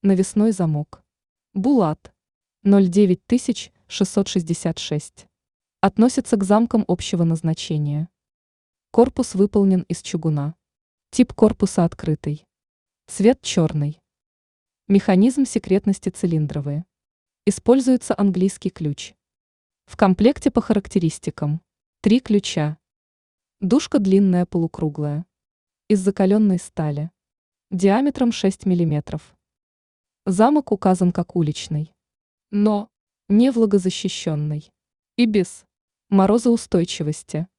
Навесной замок. Булат. 09666. Относится к замкам общего назначения. Корпус выполнен из чугуна. Тип корпуса открытый. Цвет черный. Механизм секретности цилиндровый. Используется английский ключ. В комплекте по характеристикам. 3 ключа. Дужка длинная полукруглая. Из закаленной стали. Диаметром 6 мм. Замок указан как уличный. Но не влагозащищенный. И без морозоустойчивости.